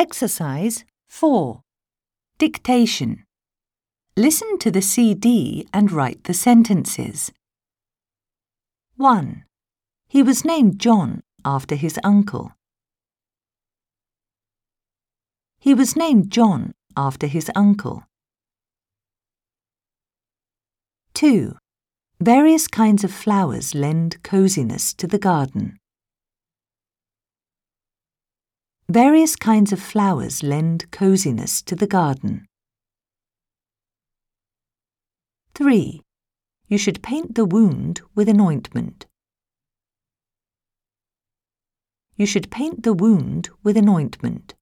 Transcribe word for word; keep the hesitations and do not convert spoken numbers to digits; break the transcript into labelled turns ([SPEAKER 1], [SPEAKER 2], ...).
[SPEAKER 1] Exercise four. Dictation. Listen to the C D and write the sentences. one. He was named John after his uncle. He was named John after his uncle. two. Various kinds of flowers lend coziness to the garden. Various kinds of flowers lend coziness to the garden. three. You should paint the wound with an ointment. You should paint the wound with an ointment.